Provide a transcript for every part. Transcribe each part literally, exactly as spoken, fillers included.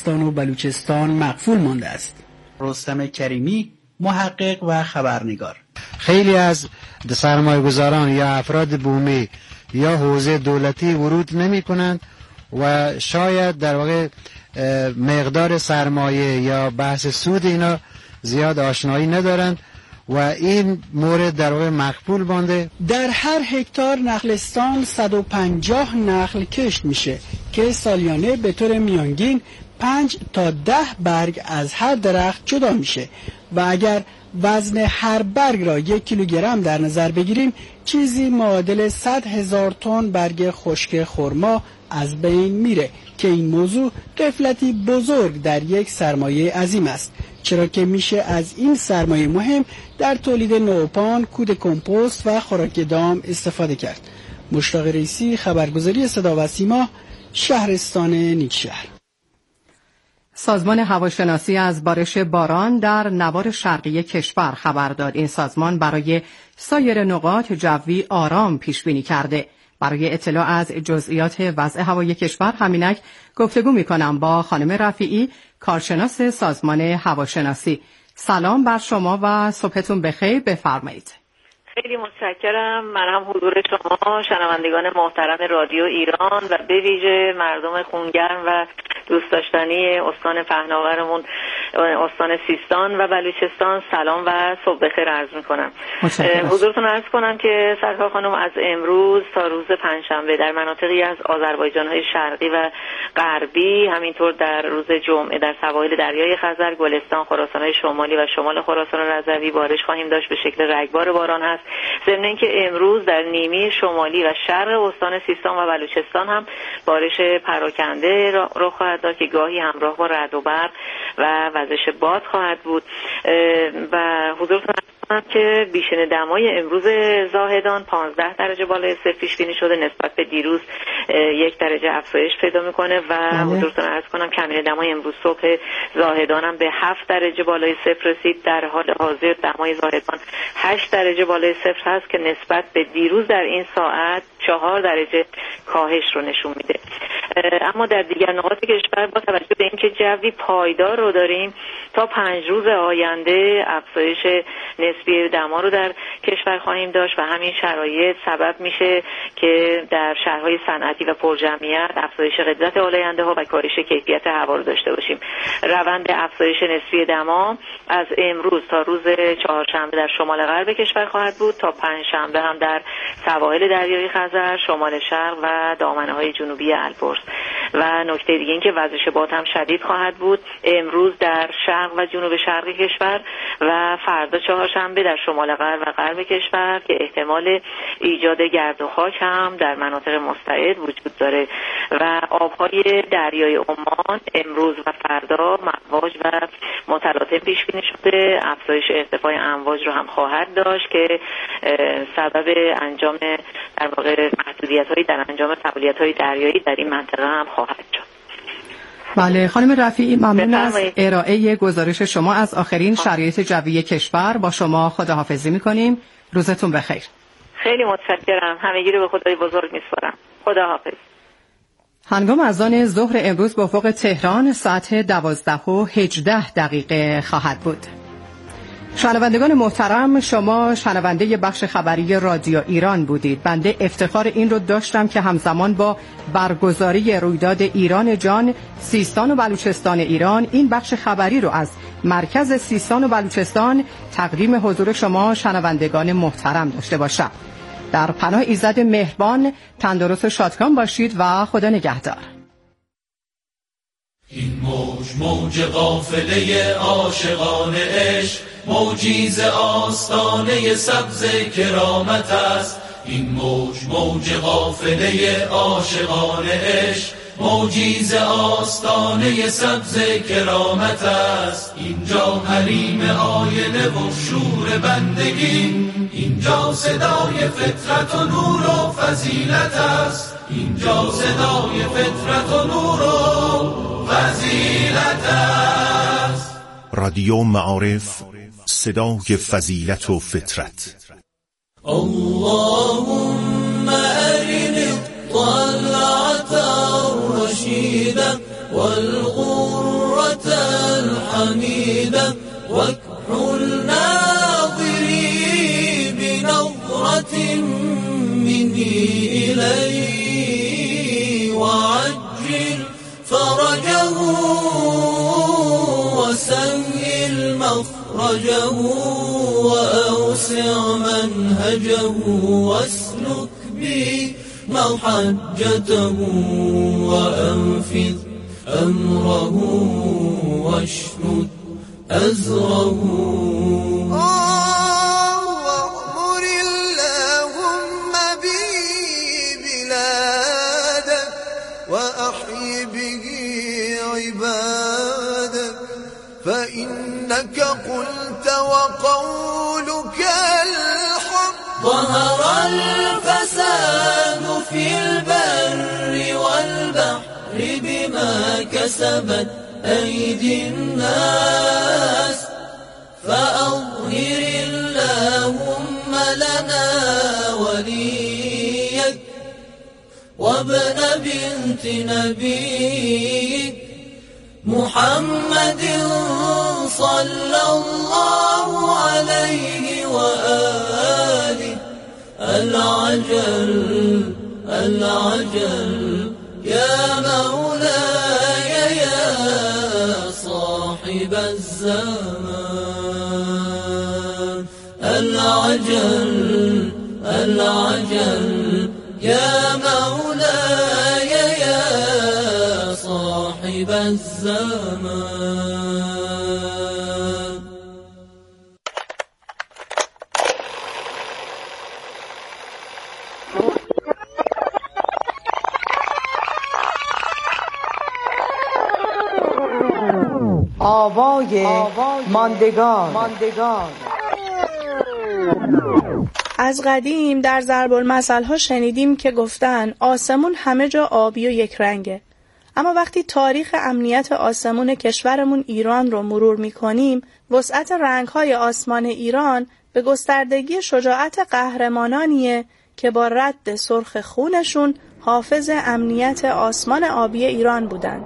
سیستان و بلوچستان مقفول مانده است. رستم کریمی، محقق و خبرنگار. خیلی از سرمایه‌گذاران یا افراد بومی یا حوزه دولتی ورود نمی کنند و شاید در واقع مقدار سرمایه یا بحث سود اینا زیاد آشنایی ندارند و این مورد در واقع مقبول مانده. در هر هکتار نخلستان صد و پنجاه نخل کشت میشه که سالیانه به طور میانگین پنج تا ده برگ از هر درخت جدا میشه و اگر وزن هر برگ را یک کیلوگرم در نظر بگیریم چیزی معادل صد هزار تن برگ خشک خرما از بین میره که این موضوع غفلتی بزرگ در یک سرمایه عظیم است، چرا که میشه از این سرمایه مهم در تولید نوپان، کود کمپوست و خوراک دام استفاده کرد. مشتاق رئیسی، خبرگزاری صدا و سیما، شهرستان نیکشهر. سازمان هواشناسی از بارش باران در نوار شرقی کشور خبر داد. این سازمان برای سایر نقاط جوی آرام پیش بینی کرده. برای اطلاع از جزئیات وضع هوای کشور همینک گفتگو می‌کنم با خانم رفیعی، کارشناس سازمان هواشناسی. سلام بر شما و صبحتون بخیر، بفرمایید. خیلی متشکرم. من هم حضور شما شنوندگان محترم رادیو ایران و به ویژه مردم خونگرم و دوست داشتنی استان پهناورمون، استان سیستان و بلوچستان سلام و صبح بخیر عرض می‌کنم. حضورتون عرض کنم که سرکار خانم از امروز تا روز پنجشنبه در مناطقی از آذربایجان‌های شرقی و غربی، همینطور در روز جمعه در سواحل دریای خزر، گلستان، خراسان‌های شمالی و شمال خراسان رضوی بارش خواهیم داشت به شکل رگبار باران هست. ضمن اینکه امروز در نیمه شمالی و شرق استان سیستان و بلوچستان هم بارش پراکنده رخ خواهد داد که گاهی همراه با رعد و برق و وزش باد خواهد بود و حضورتون که بیشتر دمای امروز زاهدان پانزده درجه بالای صفر پیش بینی شده، نسبت به دیروز یک درجه افزایش پیدا میکنه و حضورتون عرض کنم کمین دمای امروز صبح زاهدان هم به هفت درجه بالای صفر رسید. در حال حاضر دمای زاهدان هشت درجه بالای صفر هست که نسبت به دیروز در این ساعت چهار درجه کاهش رو نشون میده. اما در دیگر نقاط کشور با توجه به اینکه جوی پایدار رو داریم تا پنج روز آینده افزایش نسبی دما رو در کشور خواهیم داشت و همین شرایط سبب میشه که در شهرهای صنعتی و پرجمعیت افزایش غلظت آلاینده ها و کاهش کیفیت هوا رو داشته باشیم. روند افزایش نسبی دما از امروز تا روز چهارشنبه در شمال غرب کشور خواهد بود تا پنجشنبه هم در سواحل دریای خزر، شمال شرق و دامنه‌های جنوبی البرز. و نکته دیگه این که وزش باد هم شدید خواهد بود امروز در شرق و جنوب شرقی کشور و فردا چهارشنبه در شمال غرب و غرب کشور که احتمال ایجاد گرد و خاک هم در مناطق مستعد وجود داره و آبهای دریای عمان امروز و فردا مواج و متلاطم پیش بینی شده. افزایش ارتفاع امواج رو هم خواهد داشت که سبب انجام در واقع محدودیت‌هایی در انجام فعالیت‌های دریایی در این منطقه هم خواهد شد. بله خانم رفیعی، ممنون از ارائه گزارش شما از آخرین شرایط جوی کشور. با شما خداحافظی می‌کنیم. روزتون بخیر. خیلی متشکرم. همگی رو به خدای بزرگ می‌سپارم. خداحافظ. هنگام اذان ظهر امروز به افق تهران ساعت دوازده و هجده دقیقه خواهد بود. شنوندگان محترم، شما شنونده بخش خبری رادیو ایران بودید. بنده افتخار این رو داشتم که همزمان با برگزاری رویداد ایران جان سیستان و بلوچستان ایران این بخش خبری رو از مرکز سیستان و بلوچستان تقدیم حضور شما شنوندگان محترم داشته باشم. در پناه ایزد مهربان تندرست و شادکام باشید و خدا نگهدار. این موج موج قافله عاشقان عشق، موجی ز آستانه سبز کرامت است. این موج موج قافله عاشقان عشق، موجی ز آستانه سبز کرامت است. اینجا حریم آینه و شور بندگی، اینجا صدای فطرت و نور و فضیلت است. اینجا صدای فطرت و نور و فضیلت است. رادیو معارف، صدای فضیلت و فطرت. اللهم أرني الطلعة الرشيدة والغر شنیدم وکحل ناظری بنظرة منی الی وعجل فرجه وسهل مخرجه وأوسع منهجه واسلك بي محجته وأنفذ أمره واشدد أزره واغمر اللهم بي بلادك وأحي به عبادك فإنك قلت وقولك الحق ظهر الفساد في البر والبحر بما كسبت أيدي الناس فأظهر اللهم لنا وليك وابن بنت نبيك محمد صلى الله عليه وآله العجل العجل يا مولاي يا صاحب الزمان العجل العجل يا مولاي يا صاحب الزمان. آوای ماندگار ماندگار از قدیم در ضرب المثل ها شنیدیم که گفتن آسمون همه جا آبی و یک رنگه. اما وقتی تاریخ امنیت آسمون کشورمون ایران رو مرور می‌کنیم، وسعت رنگ‌های آسمان ایران به گستردگی شجاعت قهرمانانیه که با رد سرخ خونشون حافظ امنیت آسمان آبی ایران بودن.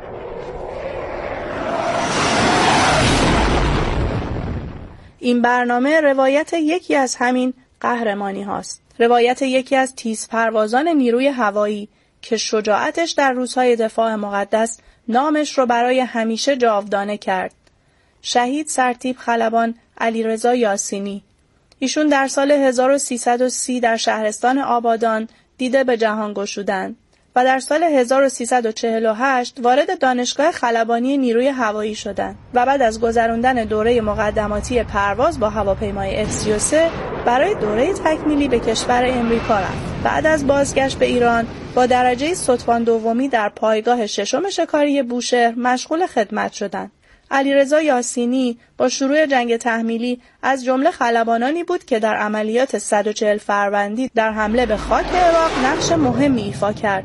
این برنامه روایت یکی از همین قهرمانی هاست. روایت یکی از تیزپروازان نیروی هوایی که شجاعتش در روزهای دفاع مقدس نامش رو برای همیشه جاودانه کرد. شهید سرتیپ خلبان علیرضا یاسینی. ایشون در سال هزار و سیصد و سی در شهرستان آبادان دیده به جهان گشودند و در سال هزار و سیصد و چهل و هشت وارد دانشگاه خلبانی نیروی هوایی شدند و بعد از گذراندن دوره مقدماتی پرواز با هواپیمای اف سی و سه برای دوره تکمیلی به کشور امریکا رفت. بعد از بازگشت به ایران با درجه ستوان دومی در پایگاه ششم شکاری بوشهر مشغول خدمت شدند. علیرضا یاسینی با شروع جنگ تحمیلی از جمله خلبانانی بود که در عملیات صد و چهل فروردین در حمله به خاک عراق نقش مهمی ایفا کرد.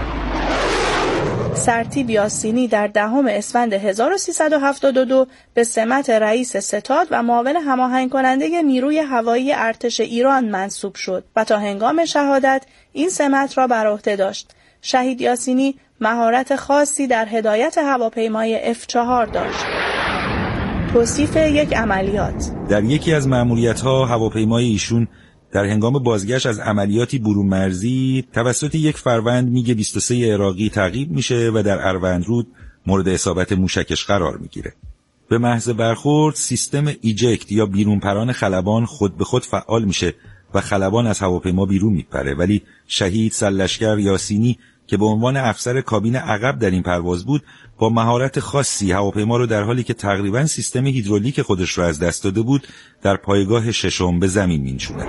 سرتیپ یاسینی در دهم اسفند هزار و سیصد و هفتاد و دو به سمت رئیس ستاد و معاون هماهنگ کننده نیروی هوایی ارتش ایران منصوب شد و تا هنگام شهادت این سمت را بر عهده داشت. شهید یاسینی مهارت خاصی در هدایت هواپیمای اف چهار داشت. توصیف یک عملیات: در یکی از مأموریت‌ها هواپیمای ایشون در هنگام بازگشت از عملیاتی برون مرزی توسط یک فروند میگ بیست و سه عراقی تعقیب میشه و در اروندرود مورد اصابت موشکش قرار میگیره. به محض برخورد سیستم ایجکت یا بیرون پران خلبان خود به خود فعال میشه و خلبان از هواپیما بیرون میپره، ولی شهید سرلشکر یاسینی که به عنوان افسر کابین عقب در این پرواز بود با مهارت خاصی هواپیما رو در حالی که تقریباً سیستم هیدرولیک خودش رو از دست داده بود در پایگاه ششم به زمین می‌نشونه.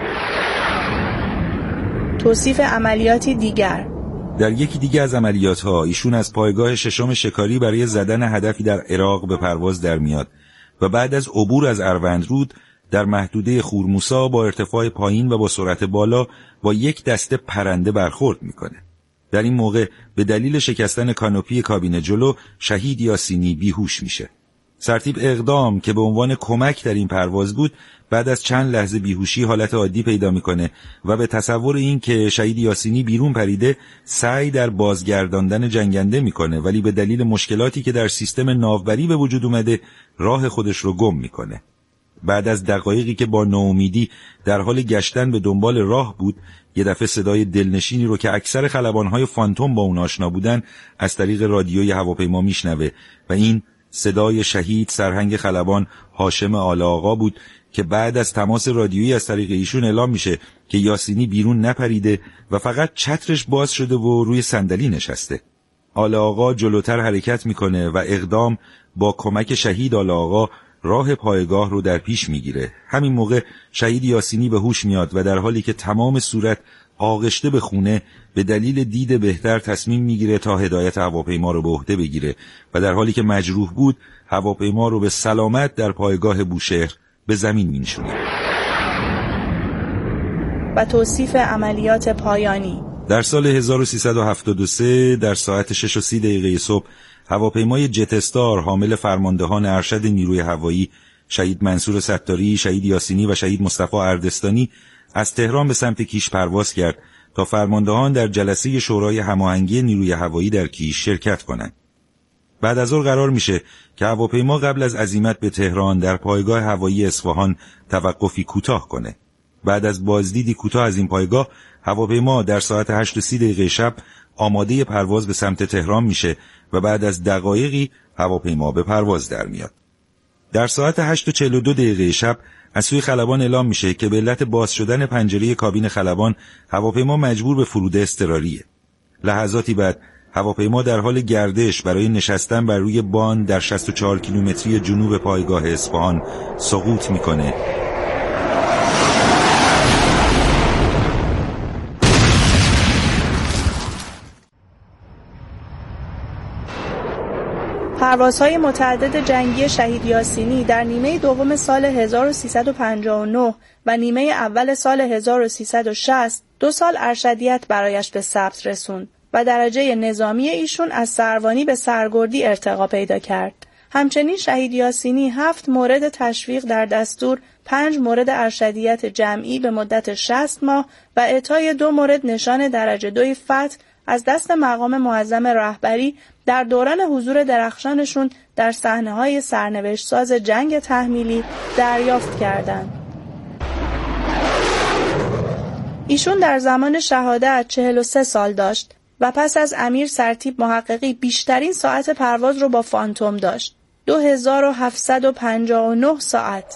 توصیف عملیاتی دیگر: در یکی دیگه از عملیات‌ها ایشون از پایگاه ششم شکاری برای زدن هدفی در عراق به پرواز در میاد و بعد از عبور از اروندرود در محدوده خورموسا با ارتفاع پایین و با سرعت بالا با یک دسته پرنده برخورد میکنه. در این موقع به دلیل شکستن کانوپی کابین جلو شهید یاسینی بیهوش میشه. سرتیپ اقدام که به عنوان کمک در این پرواز بود بعد از چند لحظه بیهوشی حالت عادی پیدا میکنه و به تصور این که شهید یاسینی بیرون پریده سعی در بازگرداندن جنگنده میکنه، ولی به دلیل مشکلاتی که در سیستم ناوبری به وجود اومده راه خودش رو گم میکنه. بعد از دقایقی که با ناامیدی در حال گشتن به دنبال راه بود، یه دفعه صدای دلنشینی رو که اکثر خلبان‌های فانتوم با اون آشنا بودن از طریق رادیوی هواپیما میشنوه و این صدای شهید سرهنگ خلبان هاشم آل آقا بود که بعد از تماس رادیویی از طریق ایشون اعلام میشه که یاسینی بیرون نپریده و فقط چترش باز شده و روی صندلی نشسته. آل آقا جلوتر حرکت میکنه و اقدام با کمک شهید آل آقا راه پایگاه رو در پیش میگیره. همین موقع شهید یاسینی به هوش میاد و در حالی که تمام صورت آغشته به خونه به دلیل دید بهتر تصمیم میگیره تا هدایت هواپیما رو به عهده بگیره و در حالی که مجروح بود هواپیما رو به سلامت در پایگاه بوشهر به زمین می‌نشونه. و توصیف عملیات پایانی. در سال هزار و سیصد و هفتاد و سه در ساعت شش و سی دقیقه صبح هواپیمای جت استار حامل فرماندهان ارشد نیروی هوایی شهید منصور ستاری، شهید یاسینی و شهید مصطفی اردستانی از تهران به سمت کیش پرواز کرد تا فرماندهان در جلسه شورای هماهنگی نیروی هوایی در کیش شرکت کنند. بعد از ظهر قرار میشه که هواپیما قبل از عزیمت به تهران در پایگاه هوایی اصفهان توقفی کوتاه کنه. بعد از بازدیدی کوتاه از این پایگاه هواپیما در ساعت هشت و سی دقیقه شب آماده پرواز به سمت تهران میشه و بعد از دقایقی هواپیما به پرواز در میاد. در ساعت هشت و چهل و دو دقیقه شب از سوی خلبان اعلام میشه که به علت باز شدن پنجره کابین خلبان هواپیما مجبور به فرود اضطراریه. لحظاتی بعد هواپیما در حال گردش برای نشستن بر روی بان در شصت و چهار کیلومتری جنوب پایگاه اصفهان سقوط میکنه. پروازهای متعدد جنگی شهید یاسینی در نیمه دوم سال هزار و سیصد و پنجاه و نه و نیمه اول سال هزار و سیصد و شصت دو سال ارشدیت برایش به ثبت رسوند و درجه نظامی ایشون از سروانی به سرگردی ارتقا پیدا کرد. همچنین شهید یاسینی هفت مورد تشویق در دستور، پنج مورد ارشدیت جمعی به مدت شصت ماه و اعطای دو مورد نشان درجه دوی فتح از دست مقام معظم رهبری در دوران حضور درخشانشون در صحنه‌های سرنوشت‌ساز جنگ تحمیلی دریافت کردند. ایشون در زمان شهادت چهل و سه سال داشت و پس از امیر سرتیپ محققی بیشترین ساعت پرواز رو با فانتوم داشت، دو هزار و هفتصد و پنجاه و نه ساعت.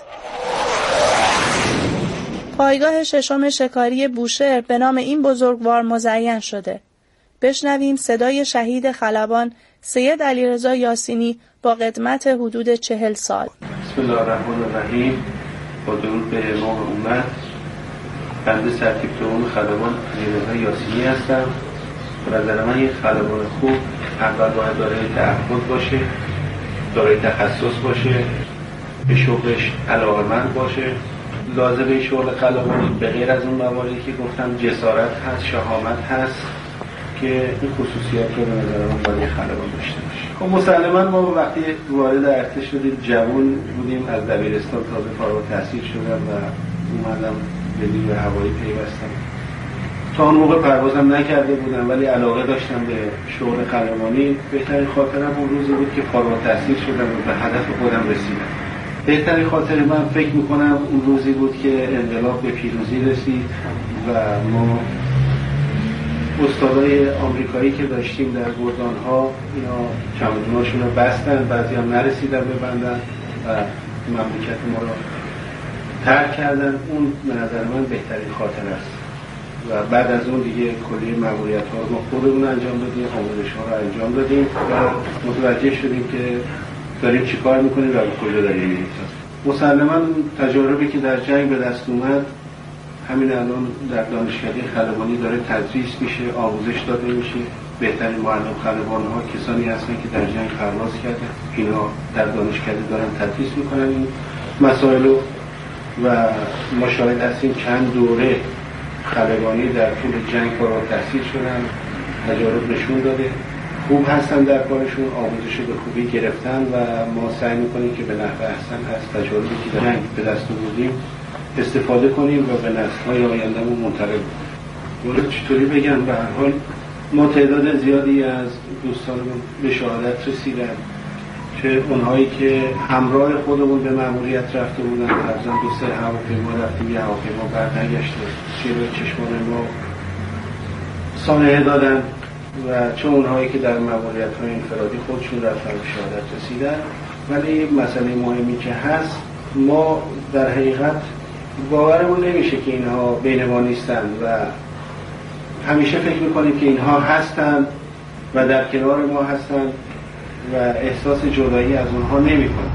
پایگاه ششم شکاری بوشهر به نام این بزرگوار مزین شده. بشنویم صدای شهید خلبان سید علیرضا یاسینی با قدمت حدود چهل سال. بسم الله الرحمن الرحیم. با درود به امام امت. بنده سرتیپ دوم خلبان علیرضا یاسینی هستم. به نظر من یک خلبان خوب اول باید دارای تعهد باشه، دارای تخصص باشه، به شغلش علاقه‌مند باشه. لازمه شغل خلبانی به غیر از اون مواردی که گفتم جسارت هست، شهامت هست که این خصوصیات رو به نظر من باید خلبان داشته باشه. خب مسلماً ما وقتی وارد ارتش شدیم جوان بودیم، از دبیرستان تازه فارغ التحصیل شدم و اومدم به نیروی هوایی پیوستم. تا اون موقع پروازم نکرده بودم ولی علاقه داشتم به شغل خلبانی. بهترین خاطرم اون روزی بود که فارغ التحصیل شدم و به هدف خودم رسیدم. بهترین خاطر من فکر میکنم اون روزی بود که انقلاب به پیروزی رسید و ما استادای آمریکایی که داشتیم در گردان‌ها اینا چمدوناشون رو بستن، بعضی هم نرسیدن ببندن و مملکت ما رو ترک کردن. اون به نظر من بهترین خاطر است و بعد از اون دیگه کلی مأموریت‌ها رو ما خودمون انجام دادیم، آموزش‌ها رو انجام دادیم و متوجه شدیم که داریم چی کار میکنیم و به کجا داریم میریم. مسلماً تجاربی که در جنگ به دست اومد همین الان در دانشکده خلبانی داره تدریس میشه، آموزش داده میشه. بهترین معلم خلبان ها کسانی هستن که در جنگ پرواز کردن، اینا در دانشکده دارن تدریس میکنن این مسائل و ما شاهد هستیم چند دوره خلبانی در طول جنگ فارغ التحصیل شدن. تجارب نشون داده خوب هستن در کارشون، آموزش به خوبی گرفتن و ما سعی میکنیم که به نحو احسن از تجاربی که در جنگ به دست آوردیم استفاده کنیم و به نسل‌های آینده‌مون منتقل کنیم. چطوری بگم، به هر حال ما تعداد زیادی از دوستانمون به شهادت رسیدن، چه اونهایی که همراه خودمون به مأموریت رفته بودن، مثلا دو سه هواپیما رفتیم، یه هواپیما برنگشته، چه به چشمان ما سانحه دادن، و چه اونهایی که در مأموریت‌های انفرادی خودشون رفتن به شهادت رسیدن. ولی یک مسئله مهمی که هست، ما در حقیقت باورمون نمیشه که اینها بین ما نیستن و همیشه فکر میکنیم که اینها هستن و در کنار ما هستن و احساس جدایی از اونها نمیکنیم.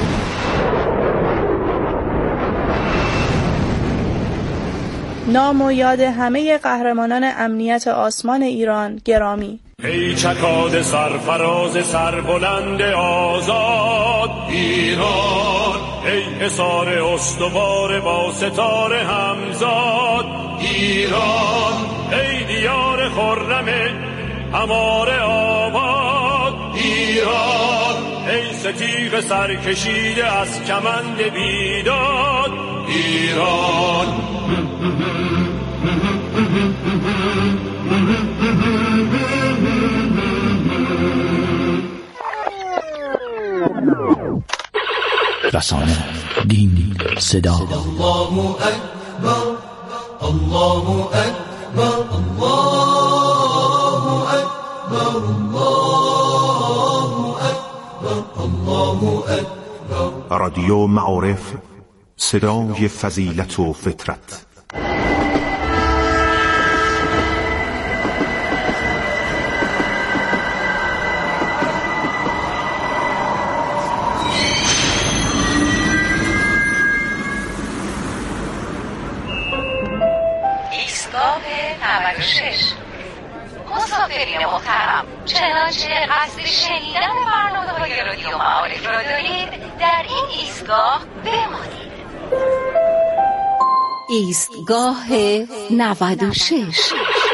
نام و یاد همه قهرمانان امنیت آسمان ایران گرامی. ای چکاد سرفراز سربلند آزاد ایران، ای حصار استوار با ستاره همزاد ایران، ای دیار خرم همار آباد ایران، ای ستیغ سرکشیده از کمند بیداد ایران. رسانه، دین، صدا. الله اکبر، الله اکبر، الله اکبر، الله اکبر، الله اکبر. رادیو معارف، صدای فضیلت و فطرت. مسافرین محترم، چنانچه قصد شنیدن برنامه‌های رادیو معارف را دارید، در این ایستگاه بمانید. ایستگاه نود و شش.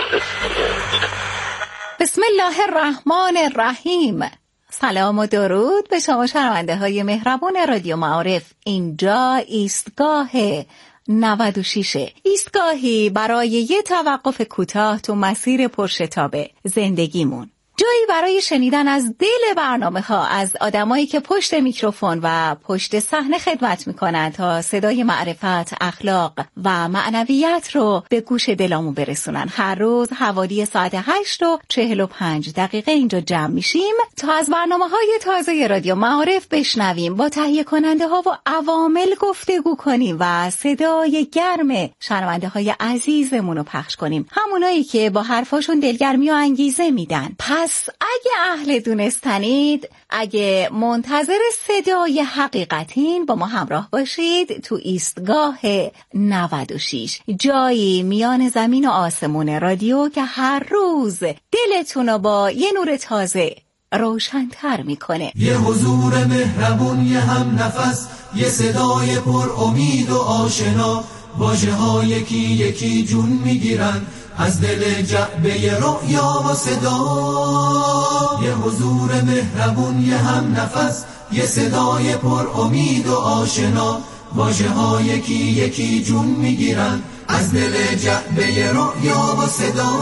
بسم الله الرحمن الرحیم. سلام و درود به شما شنونده های مهربان رادیو معارف. اینجا ایستگاه نود و شش، ایستگاهی برای یه توقف کوتاه تو مسیر پرشتاب زندگیمون، جایی برای شنیدن از دل برنامه ها از آدمایی که پشت میکروفون و پشت صحنه خدمت میکنن تا صدای معرفت، اخلاق و معنویت رو به گوش دلامون برسونن. هر روز حوالی ساعت هشت و چهل و پنج دقیقه اینجا جمع میشیم تا از برنامه های تازه رادیو معارف بشنویم، با تهیه کننده ها و عوامل گفتگو کنیم و صدای گرم شنونده های عزیزمون رو پخش کنیم، همونایی که با حرفاشون دلگرمی و انگیزه میدن. پس اگه اهل دونستنید، اگه منتظر صدای حقیقتین، با ما همراه باشید تو ایستگاه نود و شش، جایی میان زمین و آسمون رادیو که هر روز دلتون رو با یه نور تازه روشن‌تر میکنه. یه حضور مهربون، یه هم نفس، یه صدای پر امید و آشنا، واژه ها یکی یکی جون میگیرن از دل جعبه رؤیا و صدا. یه حضور مهربون، یه هم نفس، یه صدای پر امید و آشنا، واژه ها یکی یکی جون میگیرن از دل جعبه رؤیا و صدا.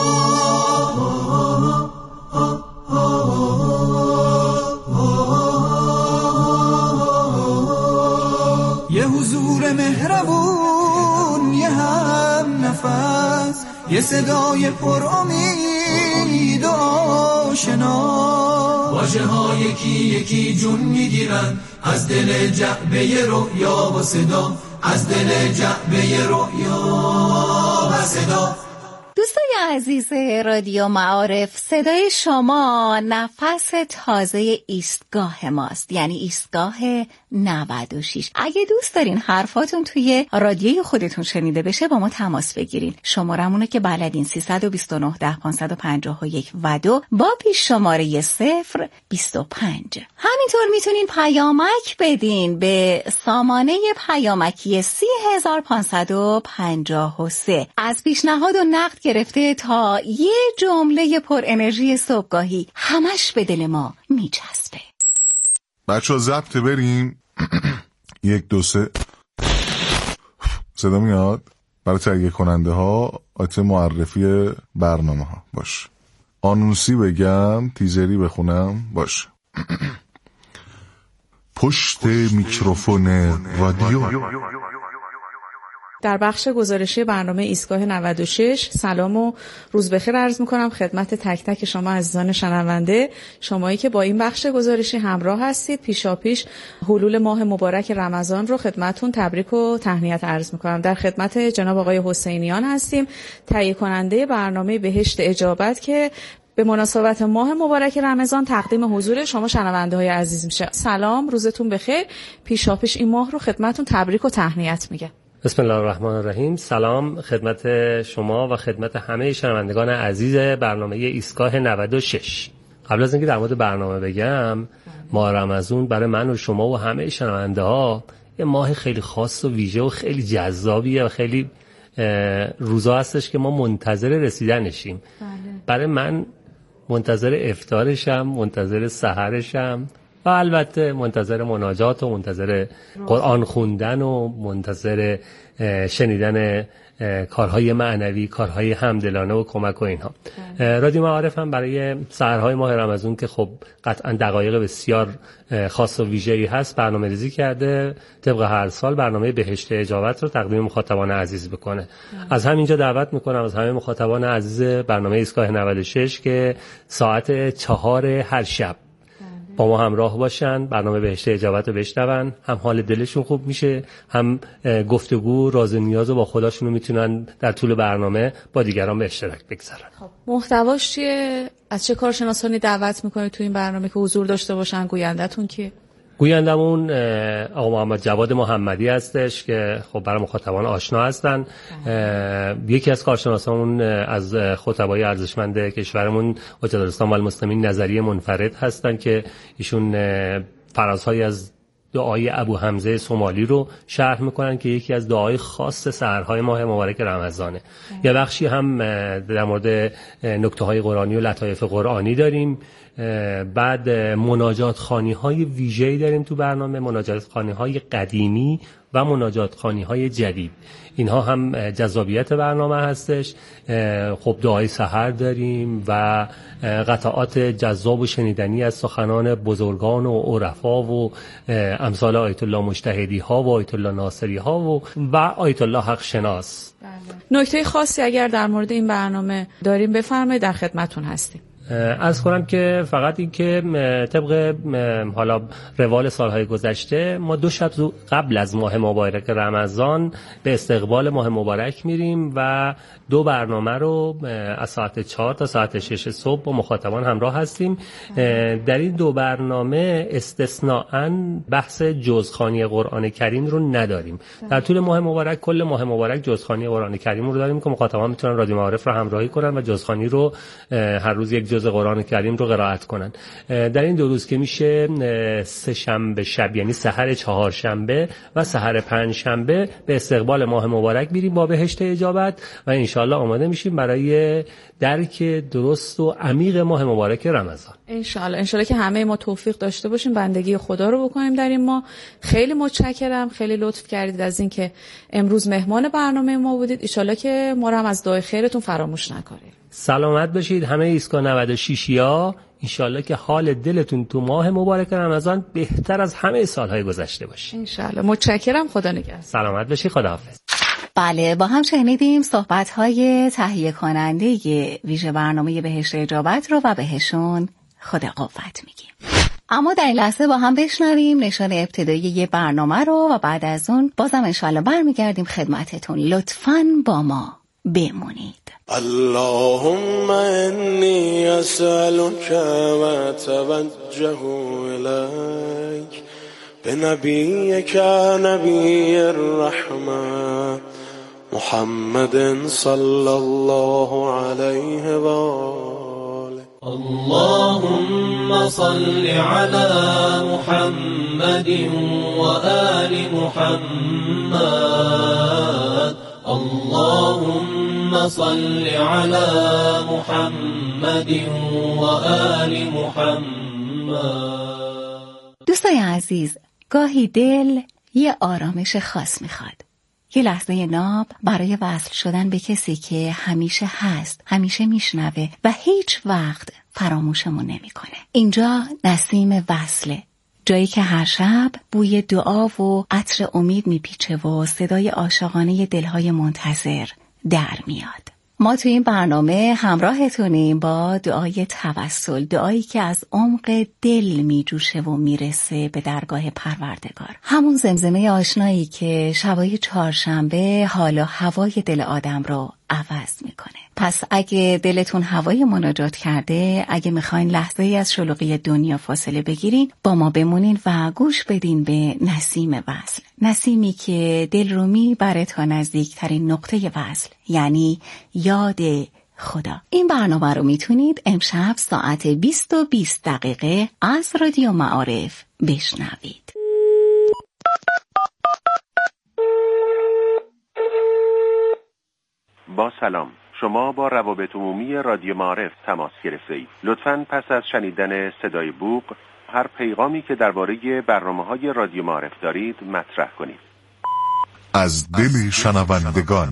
یه حضور مهربون، یه هم نفس، یه صدای پر امید و آشنا، واژه ها یکی یکی جون میگیرن از دل جعبه رؤیا و صدا، از دل جعبه رؤیا و صدا. دوستای عزیز رادیو معارف، صدای شما نفس تازه ایستگاه ماست، یعنی ایستگاه نود و شش. اگه دوست دارین حرفاتون توی رادیوی خودتون شنیده بشه، با ما تماس بگیرین. شمارمونه که بلدین سه دو نه ده پانصد و پنجاه و یک و دو با پیش شماره صفر بیست و پنج. همینطور میتونین پیامک بدین به سامانه پیامکی سی هزار پانصد و پنجاه و سه. از پیشنهاد و نقد گرفته تا یه جمله پر انرژی صبحگاهی همش به دل ما میچسبه. بچه ها ضبط بریم. یک دو سه صدا میاد. برای تهیه کننده ها آیت معرفی برنامه ها باش. آنونسی بگم، تیزری بخونم باش. پشت میکروفون رادیو. در بخش گزارشی برنامه ایستگاه نود و شش سلام و روز بخیر عرض می‌کنم خدمت تک تک شما عزیزان شنونده، شمایی که با این بخش گزارشی همراه هستید. پیشاپیش حلول ماه مبارک رمضان رو خدمتتون تبریک و تهنیت عرض می‌کنم. در خدمت جناب آقای حسینیان هستیم، تهیه کننده برنامه بهشت اجابت که به مناسبت ماه مبارک رمضان تقدیم حضور شما شنونده های عزیز میشه. سلام، روزتون بخیر. پیشاپیش این ماه رو خدمتتون تبریک و تهنیت میگه. بسم الله الرحمن الرحیم. سلام خدمت شما و خدمت همه شنوندگان عزیز برنامه ایستگاه نود و شش. قبل از اینکه در مورد برنامه بگم، ماه رمضان برای من و شما و همه شنونده ها یه ماه خیلی خاص و ویژه و خیلی جذابیه و خیلی روزا هستش که ما منتظر رسیدنشیم. بله. برای من منتظر افطارشم، منتظر سحرشم و البته منتظر مناجات و منتظر قرآن خوندن و منتظر شنیدن کارهای معنوی، کارهای همدلانه و کمک و اینها. رادیو معارف هم برای سحرهای ماه رمضان که خب قطعا دقایق بسیار خاص و ویژه‌ای هست برنامه ریزی کرده، طبق هر سال برنامه بهشت اجابت رو تقدیم مخاطبان عزیز بکنه. از همینجا دعوت میکنم از همه مخاطبان عزیز برنامه ایستگاه نود و شش که ساعت چهار هر شب با ما همراه باشن، برنامه بهشت اجابت رو بشنون، هم حال دلشون خوب میشه، هم گفتگو راز و نیاز رو با خداشون رو میتونن در طول برنامه با دیگران به اشتراک بگذارن. خب محتواش چیه؟ از چه کارشناسانی دعوت میکنید تو این برنامه که حضور داشته باشن؟ گوینده‌تون کیه؟ گویندمون آقا محمد جواد محمدی هستش که خب برای مخاطبان آشنا هستن. یکی از کارشناسامون از خطبای ارزشمند کشورمون حجت الاسلام و المسلمین نظریه منفرد هستن که ایشون فرازهایی از دعای ابو حمزه سومالی رو شرح میکنن که یکی از دعای خاص سحرهای ماه مبارک رمضانه. یه بخشی هم در مورد نکته های قرآنی و لطایف قرآنی داریم. بعد مناجات خوانی های ویژه‌ای داریم تو برنامه، مناجات خوانی های قدیمی و مناجات خوانی های جدید. اینها هم جذابیت برنامه هستش. خب دعای سحر داریم و قطعات جذاب و شنیدنی از سخنان بزرگان و عرفا و امثال آیت الله مجتهدی ها و آیت الله ناصری ها و و آیت الله حق شناس. نکته خاصی اگر در مورد این برنامه داریم بفرمایید، در خدمتتون هستیم. عرض کنم که فقط این که طبق حالا روال سالهای گذشته ما دو شب قبل از ماه مبارک رمضان به استقبال ماه مبارک میریم و دو برنامه رو از ساعت چهار تا ساعت شش صبح با مخاطبان همراه هستیم. در این دو برنامه استثناءً بحث جزخوانی قرآن کریم رو نداریم. در طول ماه مبارک کل ماه مبارک جزخوانی قرآن کریم رو داریم که مخاطبان میتونن رادیو معارف رو همراهی کنن و جزخوانی رو هر روز یک جزء قرآن کریم رو قرائت کنن. در این دو روز که میشه سه شنبه شب، یعنی سحر چهار شنبه و سحر پنج شنبه، به استقبال ماه مبارک میریم با بهشت اجابت و انشالله آماده میشیم برای درک درست و عمیق ماه مبارک رمضان. انشالله انشالله که همه ما توفیق داشته باشیم بندگی خدا رو بکنیم در این ماه. خیلی متشکرم، خیلی لطف کردید از این که امروز مهمان برنامه ما بودید. انشالله که ما رو هم از دعای خیرتون فراموش نکنید. سلامت باشید همه ایستگاه نود و شش ها. انشالله که حال دلتون تو ماه مبارک رمضان بهتر از همه سالهای گذشته باشه. انشالله. متشکرم، خدا نگهدار. سلامت باشید، خداحافظ. بله، با هم شنیدیم صحبت‌های تهیه کننده ویژه برنامه بهشت اجابت رو و بهشون خدا قوت میگیم. اما در این لحظه با هم بشنویم نشان ابتدایی یه برنامه رو و بعد از اون بازم انشالله برمیگردیم خدمتتون. لطفاً با ما بمونید. اللهم انی اسألك و توجه الیک بنبیک نبی الرحمة محمد صلی الله علیه و آله. اللهم صل على محمد و آل محمد. اللهم صل على محمد و آل محمد. دوستای عزیز، گاهی دل یه آرامش خاص میخواد. یه لحظه ناب برای وصل شدن به کسی که همیشه هست، همیشه میشنوه و هیچ وقت فراموشمون نمیکنه. اینجا نسیم وصله، جایی که هر شب بوی دعا و عطر امید میپیچه و صدای عاشقانه دلهای منتظر در میاد. ما تو این برنامه همراهتونیم با دعای توسل، دعایی که از عمق دل میجوشه و میرسه به درگاه پروردگار. همون زمزمه آشنایی که شبای چهارشنبه حال و هوای دل آدم رو عوض میکنه. پس اگه دلتون هوای مناجات کرده، اگه میخواین لحظه ای از شلوغی دنیا فاصله بگیرین، با ما بمونین و گوش بدین به نسیم وصل. نسیمی که دل رو میبره تا نزدیکترین نقطه وصل، یعنی یاد خدا. این برنامه رو میتونید امشب ساعت بیست و بیست دقیقه از رادیو معارف بشنوید. با سلام، شما با روابط عمومی رادیو معارف تماس گرفته‌اید. لطفاً پس از شنیدن صدای بوق هر پیغامی که درباره برنامه‌های رادیو معارف دارید مطرح کنید. از دل شنوندگان.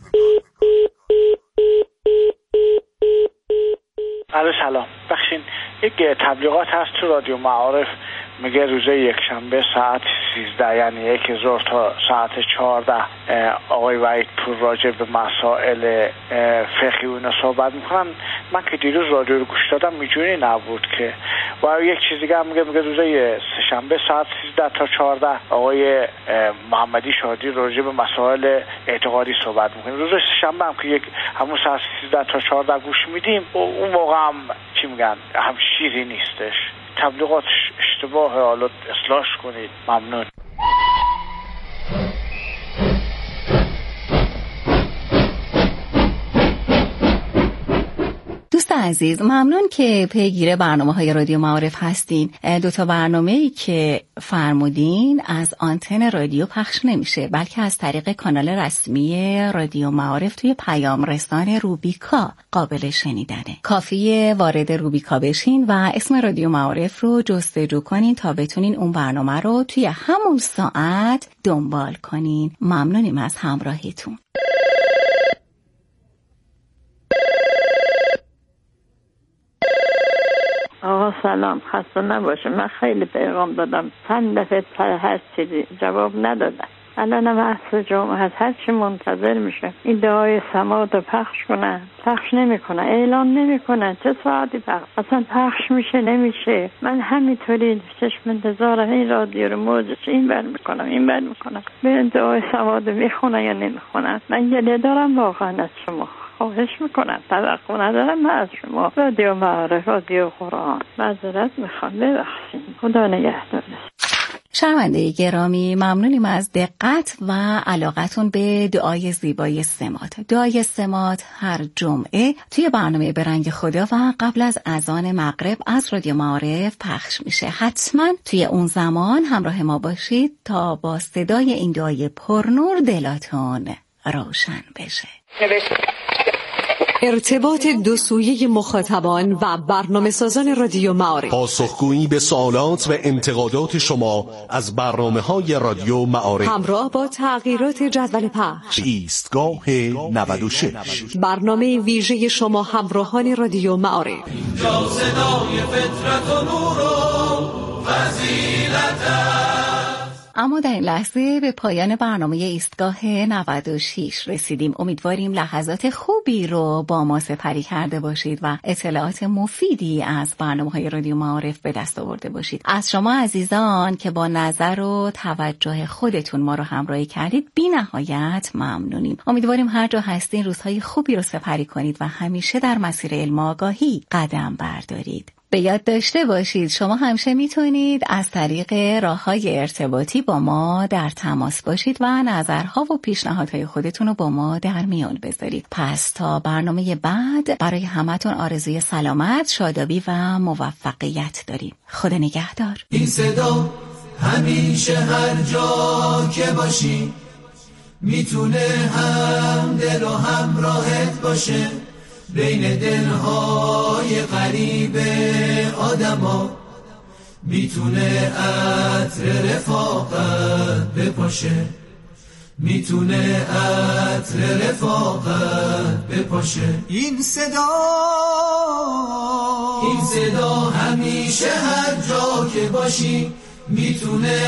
الو سلام، بخشین یک تبلیغات هست تو رادیو معارف، میگه روز یک شنبه ساعت سیزده، یعنی یک ظهر تا ساعت چهارده آقای وحید پور راجع به مسائل فقهی و اینا صحبت میکنن. من که دیروز رادیو رو گوش دادم میجونی نبود که. و یک چیز دیگه هم میگه میگه روز سه شنبه ساعت سیزده تا چهارده آقای محمدی شادی راجع به مسائل اعتقادی صحبت میکنه. روز سه شنبه هم که یک همون ساعت سیزده تا چهارده گوش میدیم، اون موقع هم چی میگن هم شیری نیستش. تبلیغات اشتباه، حالا اصلاحش کنید. ممنون. دوست عزیز، ممنون که پیگیر برنامه‌های رادیو معارف هستین. دو تا برنامه‌ای که فرمودین از آنتن رادیو پخش نمیشه، بلکه از طریق کانال رسمی رادیو معارف توی پیام رسان روبیکا قابل شنیدنه. کافیه وارد روبیکا بشین و اسم رادیو معارف رو جستجو کنین تا بتونین اون برنامه رو توی همون ساعت دنبال کنین. ممنونیم از همراهیتون. آقا سلام، خسته نباشه. من خیلی پیغام دادم، چند دفعه هر چیزی جواب ندادم. الان هم عصر جمعه هست، هر چی منتظر میشه این دعای سماعت رو پخش کنن، پخش نمیکنن، اعلام نمیکنن چه ساعتی پخش، اصلا پخش میشه نمیشه. من همینطوری چشم انتظارم این رادیو رو موجش این بر میکنم این بر میکنم به دعای سماعت میخونن یا نمیخونن. من گله دارم واقعا از شما، خواهش میکنم، توقع ندارم من از شما. رادیو معارف، رادیو قرآن، معذرت میخوام، ببخشید. خدا نگهدارتون. شنونده گرامی، ممنونیم از دقت و علاقتون به دعای زیبای سمات. دعای سمات هر جمعه توی برنامه به رنگ خدا و قبل از اذان مغرب از رادیو معارف پخش میشه. حتما توی اون زمان همراه ما باشید تا با صدای این دعای پرنور دلاتون روشن بشه. ارتباط دو سویه مخاطبان و برنامه سازان رادیو معارف، پاسخگویی به سوالات و انتقادات شما از برنامه‌های رادیو معارف همراه با تغییرات جدول پخش. ایستگاه نود و شش، برنامه ویژه شما همراهان رادیو معارف. اینجا صدای فطرت و نور و فضیلت. اما در این لحظه به پایان برنامه ایستگاه نود و شش رسیدیم. امیدواریم لحظات خوبی رو با ما سپری کرده باشید و اطلاعات مفیدی از برنامه‌های رادیو معارف به دست آورده باشید. از شما عزیزان که با نظر و توجه خودتون ما رو همراهی کردید بی نهایت ممنونیم. امیدواریم هر جا هستین روزهای خوبی رو سپری کنید و همیشه در مسیر علم آگاهی قدم بردارید. به یاد داشته باشید شما همیشه میتونید از طریق راه‌های ارتباطی با ما در تماس باشید و نظرها و پیشنهادهای خودتون رو با ما در میان بذارید. پس تا برنامه بعد برای همتون آرزوی سلامت، شادابی و موفقیت داریم. خدا نگهدار. این صدا همیشه هر جا که باشی میتونه هم دل و همراهت باشه بین دلهای غریب آدما، میتونه عطر رفاقت بپاشه، میتونه عطر رفاقت بپاشه. این صدا این صدا همیشه هر جا که باشی میتونه